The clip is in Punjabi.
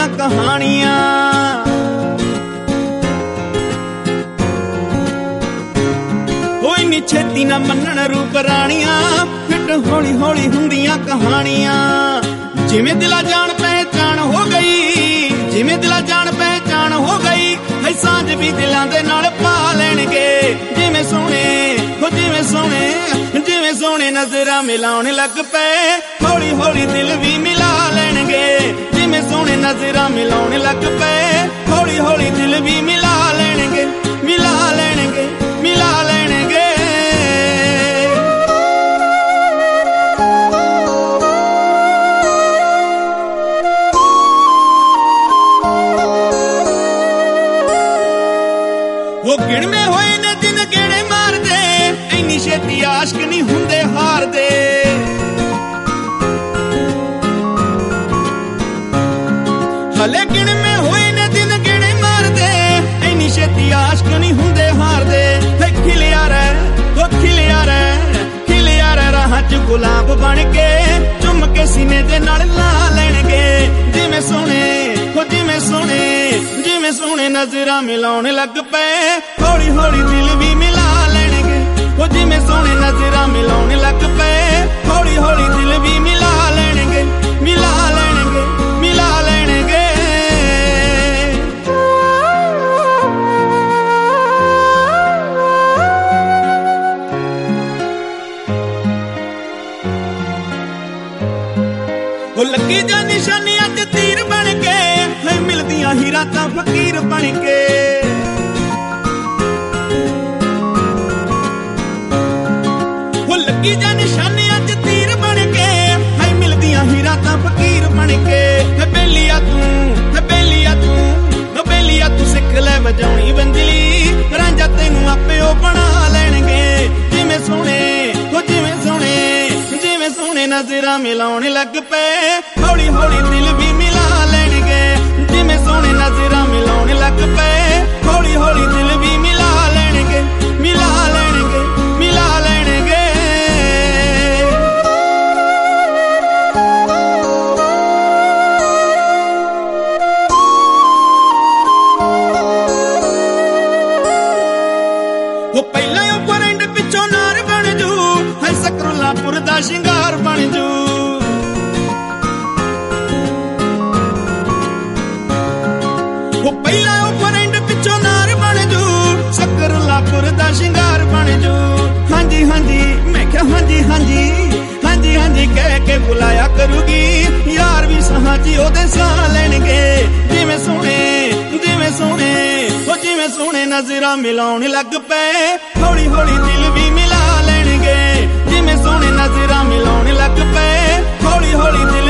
ਹੁੰਦੀਆਂ ਕਹਾਣੀਆਂ। ਉਹ ਇੰਨੀ ਛੇਤੀ ਨਾ ਮੰਨਣ ਰੂਪ ਰਾਣੀਆਂ, ਫਿੱਟ ਹੌਲੀ ਹੌਲੀ ਹੁੰਦੀਆਂ ਕਹਾਣੀਆਂ। ਜਿਵੇਂ ਦਿਲਾ ਜਾਣ ਪਹਿਚਾਣ ਹੋ ਗਈ, ਜਿਵੇਂ ਦਿਲਾ ਜਾਣ ਪਹਿਚਾਣ ਹੋ ਗਈ, ਹੈ ਸਾਂਝ ਵੀ ਦਿਲਾਂ ਦੇ ਨਾਲ ਪਾ ਲੈਣਗੇ। ਜਿਵੇਂ ਸੋਹਣੇ ਹੋ ਜਿਵੇਂ ਸੋਹਣੇ, ਜਿਵੇਂ ਸੋਹਣੇ ਨਜ਼ਰਾਂ ਮਿਲਾਉਣ ਲੱਗ ਪਏ, ਹੌਲੀ ਹੌਲੀ ਦਿਲ ਵੀ ਮਿਲਾ ਲੈਣਗੇ। ਜਿਵੇਂ ਸੋਹਣੇ ਨਜ਼ਰਾਂ ਮਿਲਾਉਣ ਲੱਗ ਪਏ, ਹੌਲੀ ਹੌਲੀ ਦਿਲ ਵੀ ਮਿਲਾ ਲੈਣਗੇ, ਮਿਲਾ ਲੈਣਗੇ, ਮਿਲਾ ਲੈਣਗੇ। ਉਹ ਗਿਣਵੇਂ ਹੋਏ ਨੇ ਦਿਨ ਗੇੜੇ ਮਾਰਦੇ, ਇੰਨੀ ਛੇਤੀ ਆਸ਼ਕ ਨਹੀਂ ਹੁੰਦੇ ਹਾਰਦੇ। ਹਲੇ ਗਿਣਵੇਂ ਹੋਏ ਨੇ ਦਿਨ ਗੇੜੇ ਮਾਰਦੇ, ਇੰਨੀ ਛੇਤੀ ਆਸ਼ਕ ਨਹੀਂ ਹੁੰਦੇ ਹਾਰਦੇ। ਖਿਲਿਆ ਰਹਿ ਉਹ ਖਿਲਿਆ ਰਹਿ, ਖਿਲਿਆ ਰਹਿ ਰਾਹਾਂ ਚ ਗੁਲਾਬ ਬਣ ਕੇ, ਚੁੰਮ ਕੇ ਸੀਨੇ ਦੇ ਨਾਲ ਲਾ ਲੈਣਗੇ। ਜਿਵੇਂ ਸੋਹਣੇ ਉਹ ਜਿਵੇਂ ਸੋਹਣੇ, ਜਿਵੇਂ ਸੋਹਣੇ ਨਜ਼ਰਾਂ ਮਿਲਾਉਣ ਲੱਗ ਪਏ, ਹੌਲੀ ਹੌਲੀ ਦਿਲ ਵੀ ਮਿਲਾ ਲੈਣਗੇ। ਉਹ ਜਿਵੇਂ ਸੋਹਣੇ ਨਜ਼ਰਾਂ ਮਿਲਾਉਣ ਲੱਗ ਪਏ, ਹੌਲੀ ਹੌਲੀ ਦਿਲ ਵੀ ਮਿਲਾ ਲੈਣਗੇ, ਮਿਲਾ ਲੈਣਗੇ, ਮਿਲਾ ਲੈਣਗੇ। ਉਹ ਲੱਗੀ ਜਾ ਨਿਸ਼ਾਨੀ ਅੱਜ ਤੀਰ ਬਣ ਕੇ, ਹੈ ਮਿਲਦੀਆਂ ਹੀ ਰਾਤਾਂ ਫਕੀਰ ਬਣ ਕੇ। ਉਹ ਲੱਗੀ ਜਾ ਨਿਸ਼ਾਨੀ ਅੱਜ ਤੀਰ ਬਣ ਕੇ, ਹੈ ਮਿਲਦੀਆਂ ਹੀ ਰਾਤਾਂ ਫਕੀਰ ਬਣ ਕੇ। ਹੈ ਬੇਲੀਆ ਤੂੰ, ਹੈ ਬੇਲੀਆ ਤੂੰ, ਹੈ ਬੇਲੀਆ ਤੂੰ ਸਿੱਖ ਲੈ ਵਜਾਉਣੀ ਬੰਜਲੀ, ਰਾਂਝਾ ਤੈਨੂੰ ਆਪੇ ਉਹ ਬਣਾ ਲੈਣਗੇ। ਜਿਵੇਂ ਸੋਹਣੇ ਉਹ ਜਿਵੇਂ ਸੋਹਣੇ, ਜਿਵੇਂ ਸੋਹਣੇ ਨਜ਼ਰਾਂ ਮਿਲਾਉਣ ਲੱਗ ਪਏ, ਹੌਲੀ ਹੌਲੀ ਦਿਲ ਵੀ ਮਿਲਾ ਲੈਣਗੇ। ਜਿਵੇਂ ਸੋਹਣੇ ਨਜ਼ਰਾਂ ਮਿਲਾਉਣ ਲੱਗ ਪਏ, ਹੌਲੀ ਹੌਲੀ ਦਿਲ ਵੀ ਮਿਲਾ ਲੈਣਗੇ, ਮਿਲਾ ਲੈਣਗੇ, ਮਿਲਾ ਲੈਣਗੇ। ਉਹ ਪਹਿਲਾਂ ਉਹ ਪਰੰਡ ਪਿੱਛੋਂ ਨਾਰ ਬਣ ਜੂ, ਹੈ ਸਕਰੁੱਲਾਪੁਰ ਦਾ ਸ਼ਿੰਗਾਰ ਬਣ ਜੂ। ਉਹ ਪਹਿਲਾਂ ਉਹ ਪਰੰਡ ਪਿੱਛੋਂ ਨਾਰ ਬਣ ਜੂ, ਸਕਰੁੱਲਾਪੁਰ ਦਾ ਸ਼ਿੰਗਾਰ ਬਣ ਜੂ। ਹਾਂਜੀ ਹਾਂਜੀ ਮੈਂ ਕਿਹਾ ਹਾਂਜੀ ਹਾਂਜੀ, ਹਾਂਜੀ ਹਾਂਜੀ ਕਹਿ ਕੇ ਬੁਲਾਇਆ ਕਰੂਗੀ, ਯਾਰ ਵੀ ਸਾਹਾਂ ਚ ਉਹਦੇ ਸਾਹ ਲੈਣਗੇ। ਜਿਵੇਂ ਸੋਹਣੇ, ਜਿਵੇਂ ਸੋਹਣੇ, ਉਹ ਜਿਵੇਂ ਸੋਹਣੇ ਨਜ਼ਰਾਂ ਮਿਲਾਉਣ ਲੱਗ ਪਏ, ਹੌਲੀ ਹੌਲੀ ਦਿਲ ਵੀ ਮਿਲਾ ਲੈਣਗੇ। ਜਿਵੇਂ ਸੋਹਣੇ ਨਜ਼ਰਾਂ ਮਿਲਾਉਣ ਲੱਗ ਪਏ, ਹੌਲੀ ਹੌਲੀ ਦਿਲ